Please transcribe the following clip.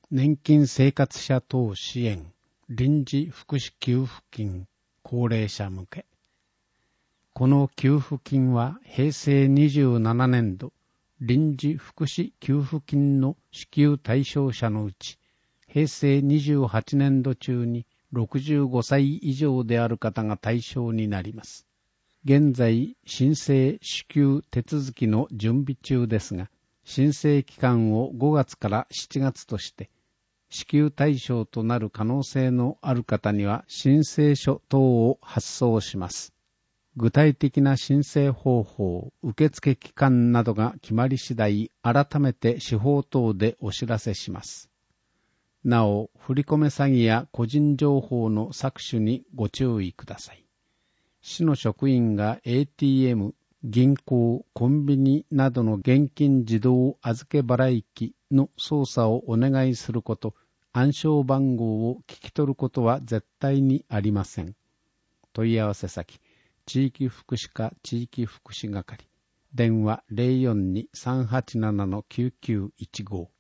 年金生活者等支援臨時福祉給付金高齢者向け。この給付金は平成27年度臨時福祉給付金の支給対象者のうち、平成28年度中に65歳以上である方が対象になります。現在、申請支給手続きの準備中ですが、申請期間を5月から7月として、支給対象となる可能性のある方には申請書等を発送します。具体的な申請方法、受付期間などが決まり次第、改めて司法等でお知らせします。なお、振込詐欺や個人情報の搾取にご注意ください。市の職員が ATM、銀行、コンビニなどの現金自動預け払機の操作をお願いすること、暗証番号を聞き取ることは絶対にありません。問い合わせ先、地域福祉課地域福祉係、電話 042-387-9915